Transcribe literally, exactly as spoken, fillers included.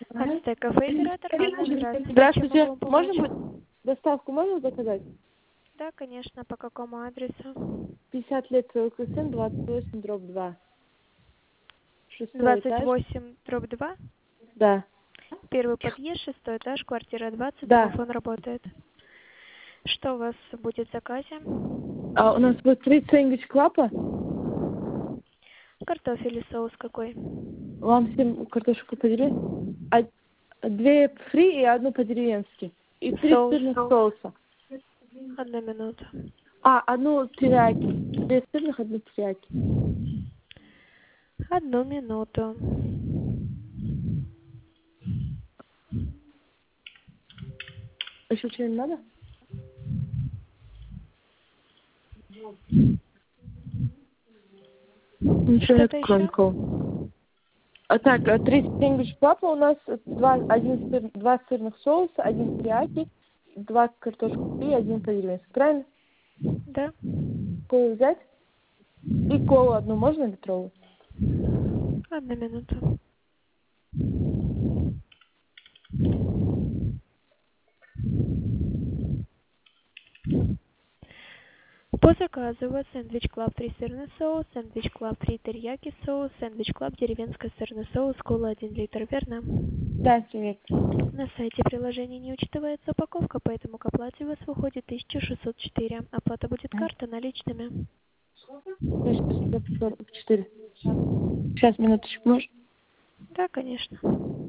Ацтек кафе оператор. Анна, здравствуйте. Здравствуйте. Чем могу вам Можно помочь? будет доставку можно заказать? Да, конечно. По какому адресу? пятьдесят лет целый сын, двадцать восемь, дробь два. Шестой двадцать этаж. восемь дробь два. Да. Первый подъезд, шестой этаж, квартира двадцать. Да. Домофон работает. Что у вас будет в заказе? А у нас будет три сэндвич клапа. Картофель и соус какой? Вам всем картошку подели? А, две фри и одну по-деревенски. И три Соус. сырных соуса. Одну минуту. А, одну терияки. Две сырных, одну терияки. Одну минуту. Еще что-нибудь надо? Ничего нет, Что-то кроме еще? кола. А так, а три сэндвич клапа у нас, два, один сыр, два сырных соуса, один терияки, два картошки фри, один по-деревенски. Правильно? Да. Колу взять? И колу одну можно литровую? Одну минуту. По заказу у вас сэндвич клаб три сырный соус, сэндвич клаб три терияки соус, сэндвич клаб деревенский сырный соус, кола один литр, верно? Да, привет. На сайте приложения не учитывается упаковка, поэтому к оплате у вас выходит тысяча шестьсот четыре. Оплата будет картой наличными. Четыре. Сейчас, минуточку, можешь? Да, конечно.